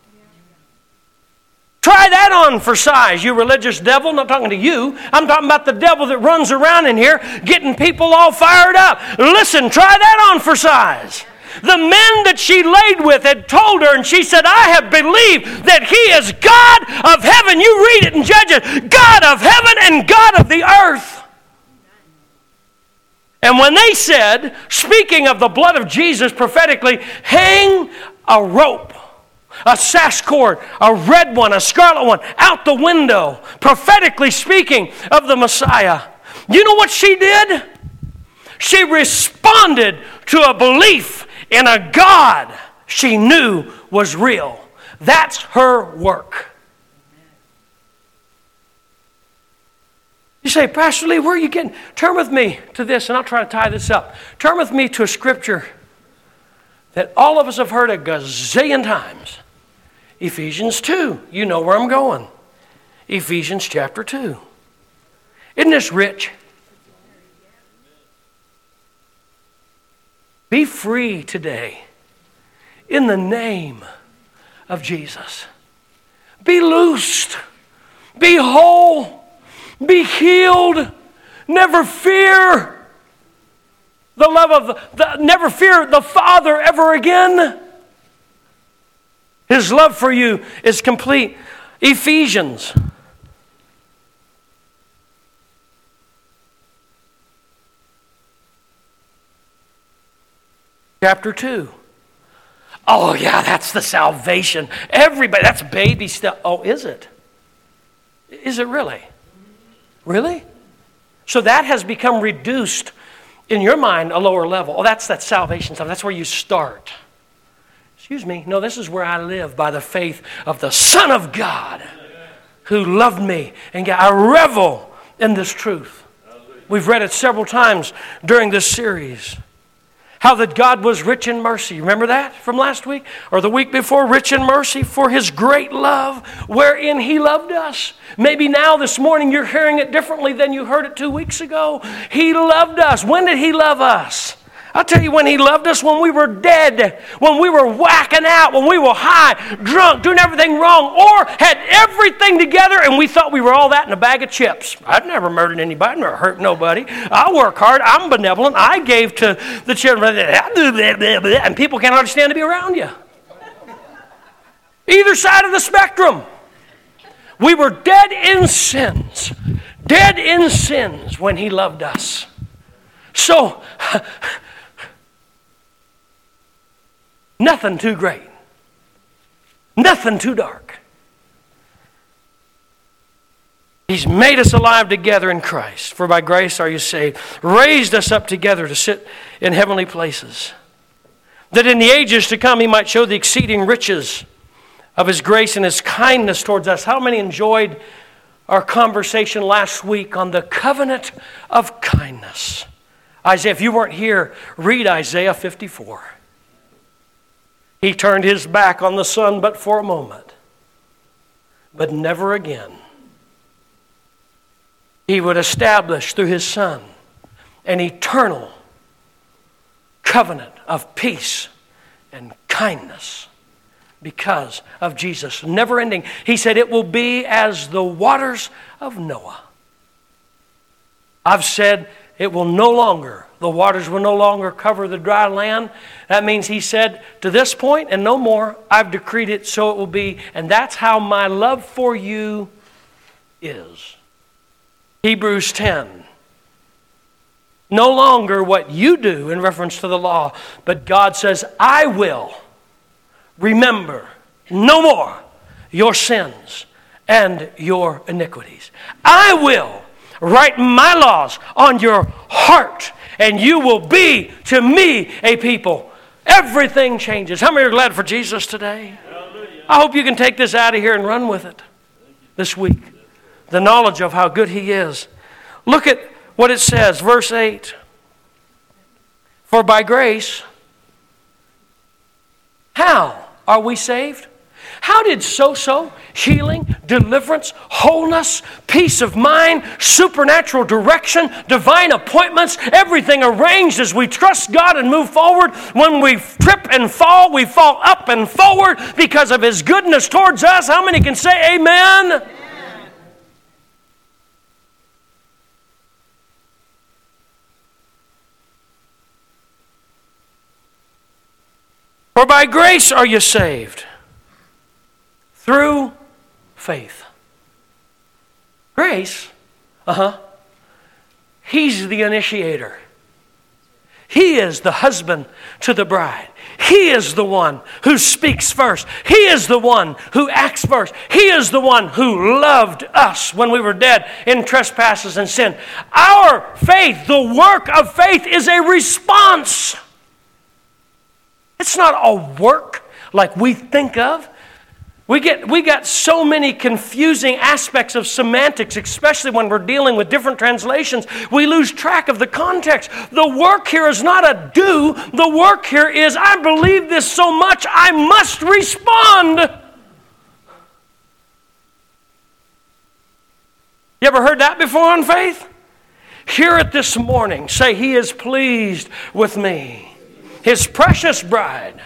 Try that on for size, you religious devil. I'm not talking to you. I'm talking about the devil that runs around in here getting people all fired up. Listen, try that on for size. The men that she laid with had told her, and she said, I have believed that He is God of heaven. You read it in Judges. God of heaven and God of the earth. And when they said, speaking of the blood of Jesus prophetically, hang a rope, a sash cord, a red one, a scarlet one, out the window, prophetically speaking of the Messiah. You know what she did? She responded to a belief in a God she knew was real. That's her work. You say, Pastor Lee, where are you getting? Turn with me to this, and I'll try to tie this up. Turn with me to a scripture that all of us have heard a gazillion times. Ephesians 2. You know where I'm going. Ephesians chapter 2. Isn't this rich? Be free today in the name of Jesus. Be loosed. Be whole. Be healed. Never fear the love of never fear the Father ever again. His love for you is complete. Ephesians chapter 2. Oh yeah, that's the salvation. Everybody, that's baby stuff. Oh, is it? Is it really? Really? So that has become reduced in your mind, a lower level. Oh, that's that salvation stuff. That's where you start. Excuse me. No, this is where I live by the faith of the Son of God who loved me. And I revel in this truth. We've read it several times during this series. How that God was rich in mercy. Remember that from last week? Or the week before? Rich in mercy for His great love wherein He loved us. Maybe now this morning you're hearing it differently than you heard it 2 weeks ago. He loved us. When did He love us? I'll tell you when He loved us, when we were dead, when we were whacking out, when we were high, drunk, doing everything wrong, or had everything together and we thought we were all that in a bag of chips. I've never murdered anybody, never hurt nobody. I work hard, I'm benevolent, I gave to the children, and people can't understand to be around you. Either side of the spectrum. We were dead in sins when He loved us. So, nothing too great. Nothing too dark. He's made us alive together in Christ. For by grace are you saved. Raised us up together to sit in heavenly places. That in the ages to come He might show the exceeding riches of His grace and His kindness towards us. How many enjoyed our conversation last week on the covenant of kindness? Isaiah, if you weren't here, read Isaiah 54. He turned His back on the sun but for a moment, but never again. He would establish through His Son an eternal covenant of peace and kindness because of Jesus. Never ending. He said it will be as the waters of Noah. I've said the waters will no longer cover the dry land. That means He said, to this point and no more, I've decreed it, so it will be. And that's how my love for you is. Hebrews 10. No longer what you do in reference to the law, but God says, I will remember no more your sins and your iniquities. I will write my laws on your heart, and you will be to me a people. Everything changes. How many are glad for Jesus today? I hope you can take this out of here and run with it this week. The knowledge of how good He is. Look at what it says, verse 8. For by grace, how are we saved? How did healing, deliverance, wholeness, peace of mind, supernatural direction, divine appointments, everything arranged as we trust God and move forward? When we trip and fall, we fall up and forward because of His goodness towards us. How many can say amen? Amen. For by grace are you saved. Through faith. Grace, He's the initiator. He is the husband to the bride. He is the one who speaks first. He is the one who acts first. He is the one who loved us when we were dead in trespasses and sin. Our faith, the work of faith, is a response. It's not a work like we think of. We got so many confusing aspects of semantics, especially when we're dealing with different translations. We lose track of the context. The work here is not a do. The work here is, I believe this so much, I must respond. You ever heard that before on faith? Hear it this morning. Say, He is pleased with me, His precious bride.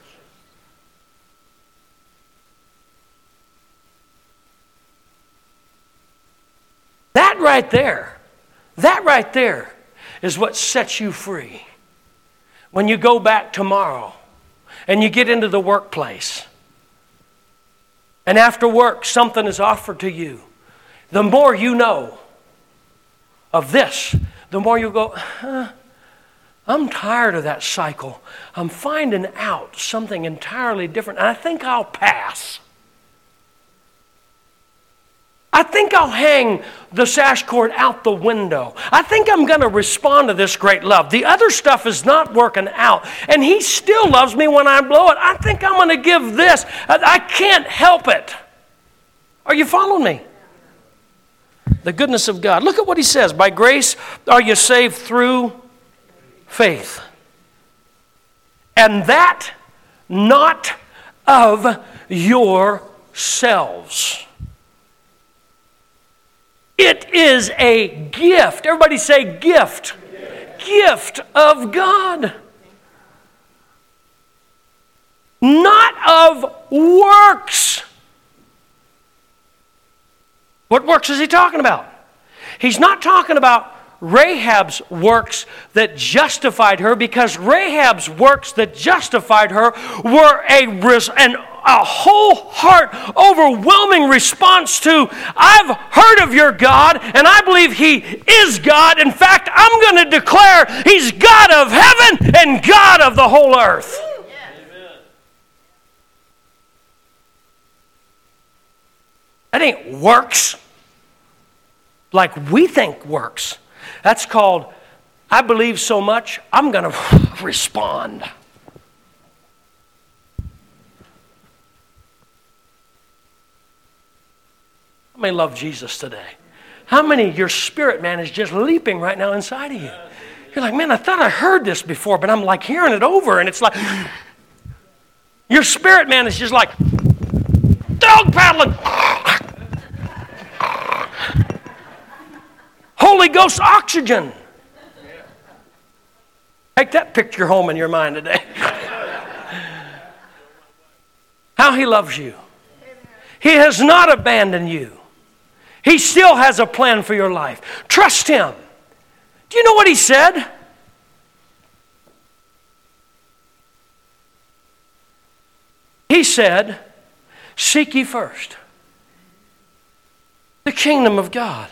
That right there is what sets you free. When you go back tomorrow and you get into the workplace, and after work something is offered to you, the more you know of this, the more you go, I'm tired of that cycle. I'm finding out something entirely different, and I think I'll pass. I think I'll hang the sash cord out the window. I think I'm going to respond to this great love. The other stuff is not working out, and He still loves me when I blow it. I think I'm going to give this. I can't help it. Are you following me? The goodness of God. Look at what He says. By grace are you saved through faith. And that not of yourselves. It is a gift. Everybody say gift. Gift of God. Not of works. What works is he talking about? He's not talking about Rahab's works that justified her, because Rahab's works that justified her were a whole heart, overwhelming response to, I've heard of your God, and I believe He is God. In fact, I'm going to declare He's God of heaven and God of the whole earth. That ain't works like we think works. That's called, I believe so much, I'm going to respond. How many love Jesus today? How many, your spirit man is just leaping right now inside of you? You're like, man, I thought I heard this before, but I'm like hearing it over, and it's like, your spirit man is just like, dog paddling. Holy Ghost oxygen. Take that picture home in your mind today. How He loves you. He has not abandoned you. He still has a plan for your life. Trust Him. Do you know what He said? He said, seek ye first the kingdom of God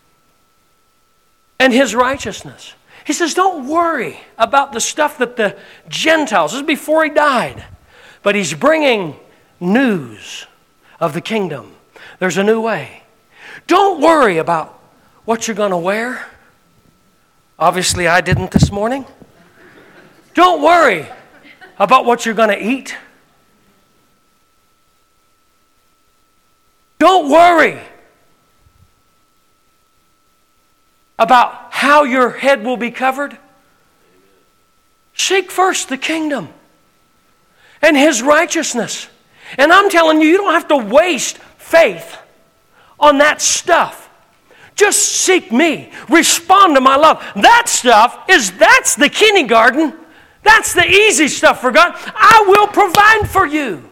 and His righteousness. He says, don't worry about the stuff that the Gentiles, this is before He died, but He's bringing news of the kingdom. There's a new way. Don't worry about what you're going to wear. Obviously, I didn't this morning. Don't worry about what you're going to eat. Don't worry about how your head will be covered. Seek first the kingdom and His righteousness. And I'm telling you, you don't have to waste faith on that stuff. Just seek me. Respond to my love. That stuff that's the kindergarten. That's the easy stuff for God. I will provide for you.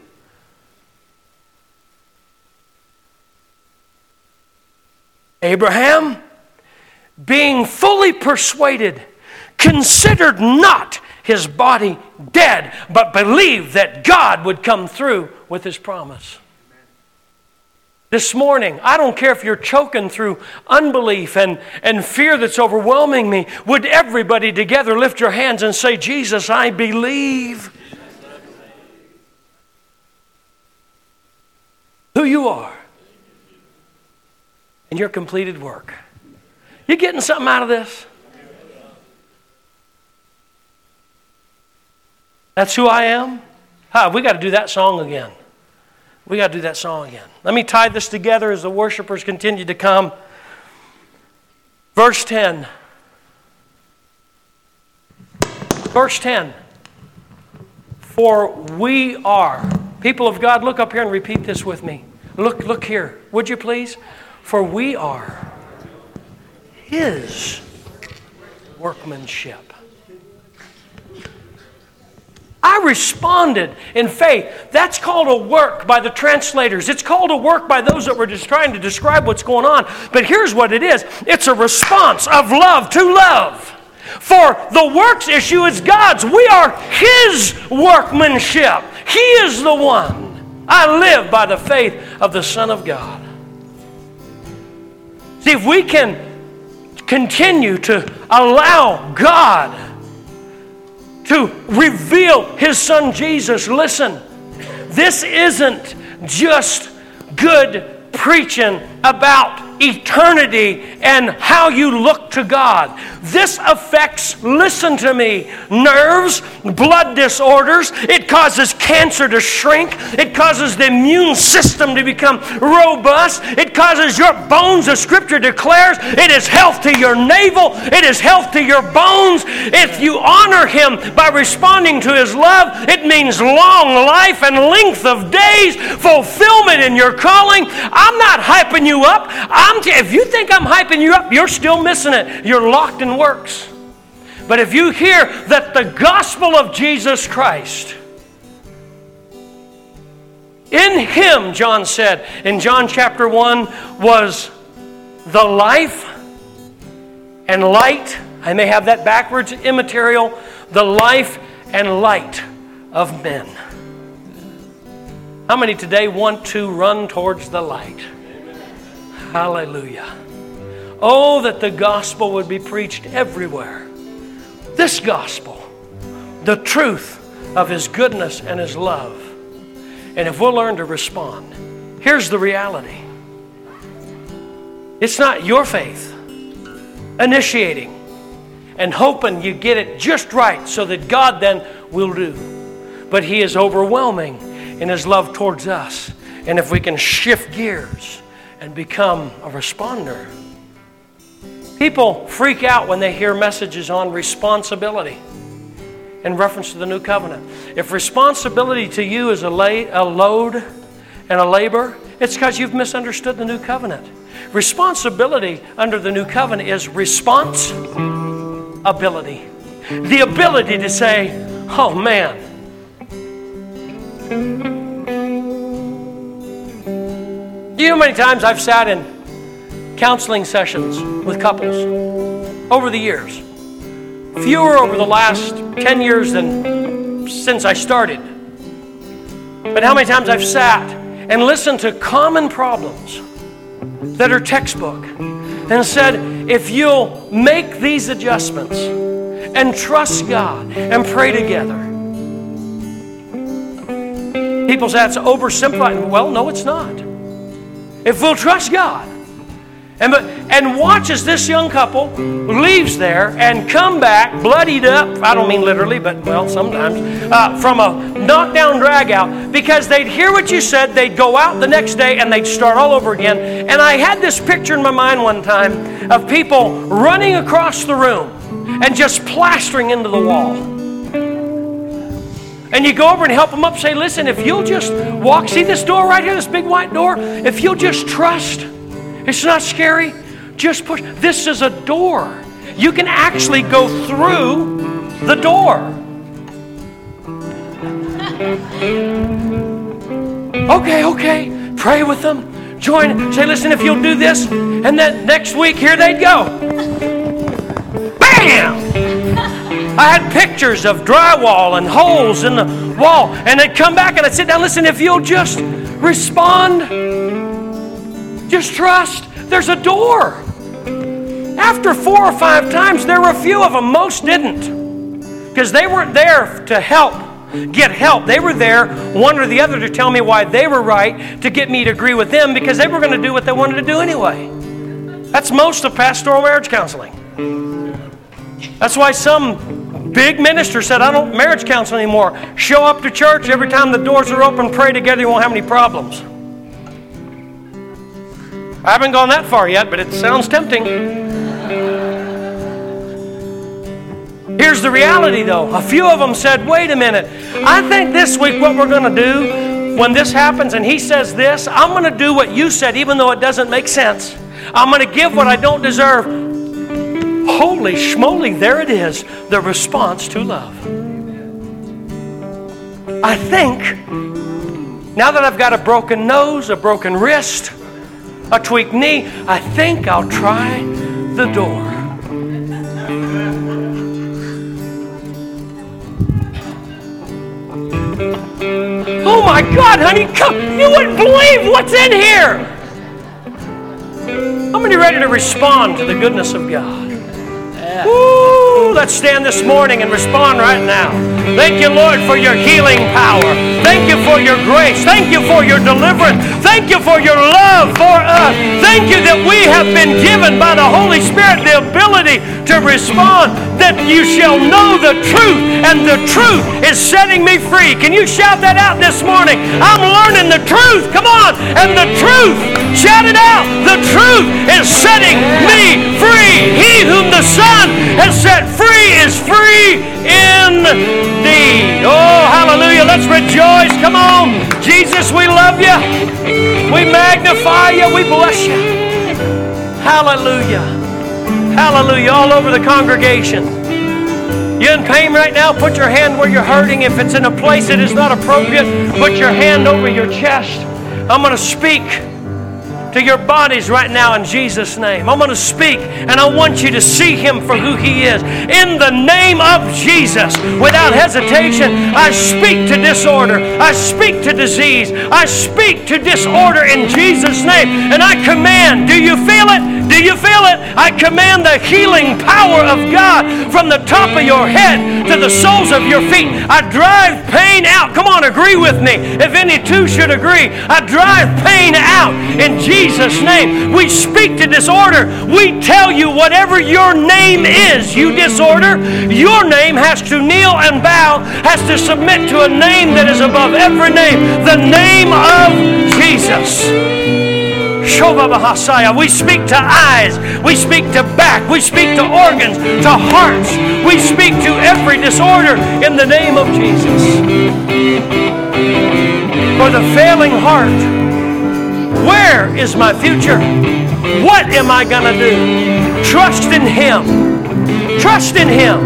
Abraham, being fully persuaded, considered not his body dead, but believed that God would come through with His promise. This morning, I don't care if you're choking through unbelief and fear that's overwhelming me, would everybody together lift your hands and say, Jesus, I believe who you are and your completed work. You getting something out of this? That's who I am? We got to do that song again. We got to do that song again. Let me tie this together as the worshipers continue to come. Verse 10. Verse 10. For we are. People of God, look up here and repeat this with me. Look here. Would you please? For we are His workmanship. I responded in faith. That's called a work by the translators. It's called a work by those that were just trying to describe what's going on. But here's what it is. It's a response of love to love. For the works issue is God's. We are His workmanship. He is the one. I live by the faith of the Son of God. See, if we can continue to allow God to reveal His Son Jesus, listen, this isn't just good preaching about eternity and how you look to God. This affects, listen to me, nerves, blood disorders. It causes cancer to shrink. It causes the immune system to become robust. It causes your bones, the Scripture declares, it is health to your navel. It is health to your bones. If you honor Him by responding to His love, it means long life and length of days, fulfillment in your calling. I'm not hyping you up. If you think I'm hyping you up, you're still missing it. You're locked in works. But if you hear that the gospel of Jesus Christ, in Him, John said, in John chapter 1, was the life and light. I may have that backwards, immaterial. The life and light of men. How many today want to run towards the light? Hallelujah. Oh, that the gospel would be preached everywhere. This gospel, the truth of His goodness and His love. And if we'll learn to respond, here's the reality. It's not your faith initiating and hoping you get it just right so that God then will do. But He is overwhelming in His love towards us. And if we can shift gears and become a responder. People freak out when they hear messages on responsibility in reference to the new covenant. If responsibility to you is a load and a labor, it's because you've misunderstood the new covenant. Responsibility under the new covenant is response-ability. The ability to say, oh man, do you know how many times I've sat in counseling sessions with couples over the years? Fewer over the last 10 years than since I started. But how many times I've sat and listened to common problems that are textbook and said, if you'll make these adjustments and trust God and pray together. People say that's oversimplified. Well, no, it's not. If we'll trust God and watch as this young couple leaves there and come back bloodied up, I don't mean literally, but well, sometimes, from a knockdown drag out, because they'd hear what you said, they'd go out the next day and they'd start all over again. And I had this picture in my mind one time of people running across the room and just plastering into the wall. And you go over and help them up, say, listen, if you'll just walk, see this door right here, this big white door? If you'll just trust, it's not scary, just push. This is a door. You can actually go through the door. Okay, pray with them, join, say, listen, if you'll do this, and then next week, here they'd go. Bam! I had pictures of drywall and holes in the wall, and they'd come back and I'd sit down, listen, if you'll just respond, just trust, there's a door. After 4 or 5 times, there were a few of them, most didn't, because they weren't there to get help. They were there, one or the other, to tell me why they were right, to get me to agree with them, because they were going to do what they wanted to do anyway. That's most of pastoral marriage counseling. That's why some big minister said, I don't marriage counsel anymore. Show up to church every time the doors are open, pray together, you won't have any problems. I haven't gone that far yet, but it sounds tempting. Here's the reality though. A few of them said, wait a minute, I think this week what we're going to do when this happens and he says this, I'm going to do what you said even though it doesn't make sense. I'm going to give what I don't deserve. Holy schmoly, there it is, the response to love. I think, now that I've got a broken nose, a broken wrist, a tweaked knee, I think I'll try the door. Oh my God, honey, come, you wouldn't believe what's in here. How many ready to respond to the goodness of God? Woo! Let's stand this morning and respond right now. Thank you, Lord, for your healing power. Thank you for your grace. Thank you for your deliverance. Thank you for your love for us. Thank you that we have been given by the Holy Spirit the ability to respond, that you shall know the truth, and the truth is setting me free. Can you shout that out this morning? I'm learning the truth. Come on. And the truth, shout it out. The truth is setting me free. He whom the Son has set free is free indeed. Oh, hallelujah. Let's rejoice. Come on. Jesus, we love you. We magnify you. We bless you. Hallelujah. Hallelujah. All over the congregation. You in pain right now? Put your hand where you're hurting. If it's in a place that is not appropriate, put your hand over your chest. I'm going to speak to your bodies right now in Jesus' name. I'm going to speak, and I want you to see Him for who He is. In the name of Jesus, without hesitation, I speak to disorder. I speak to disease. I speak to disorder in Jesus' name. And I command, do you feel it? Do you feel it? I command the healing power of God from the top of your head to the soles of your feet. I drive pain out. Come on, agree with me. If any two should agree, I drive pain out in Jesus' name. We speak to disorder. We tell you whatever your name is, you disorder, your name has to kneel and bow, has to submit to a name that is above every name, the name of Jesus. We speak to eyes, we speak to back, we speak to organs, to hearts, we speak to every disorder in the name of Jesus. For the failing heart, where is my future? What am I going to do? Trust in Him. Trust in Him.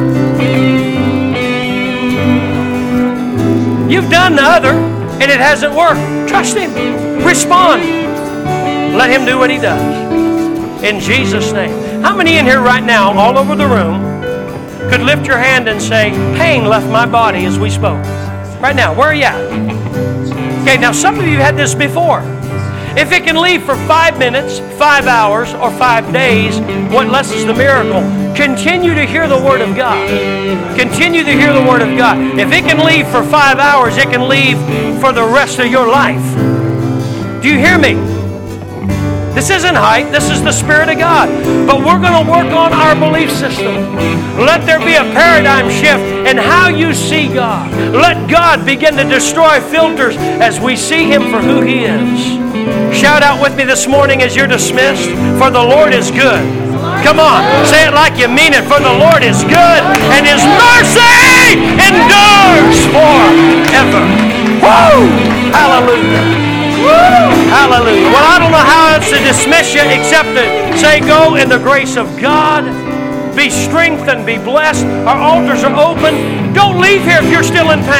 You've done the other and it hasn't worked. Trust Him. Respond. Let Him do what He does. In Jesus' name. How many in here right now, all over the room, could lift your hand and say, pain left my body as we spoke? Right now, where are you at? Okay, now some of you had this before. If it can leave for 5 minutes, 5 hours, or 5 days, what less is the miracle? Continue to hear the Word of God. Continue to hear the Word of God. If it can leave for 5 hours, it can leave for the rest of your life. Do you hear me? This isn't hype. This is the Spirit of God. But we're going to work on our belief system. Let there be a paradigm shift in how you see God. Let God begin to destroy filters as we see Him for who He is. Shout out with me this morning as you're dismissed. For the Lord is good. Come on. Say it like you mean it. For the Lord is good and His mercy endures forever. Woo! Hallelujah. Hallelujah. Well, I don't know how else to dismiss you except to say, go in the grace of God. Be strengthened, be blessed. Our altars are open. Don't leave here if you're still in pain.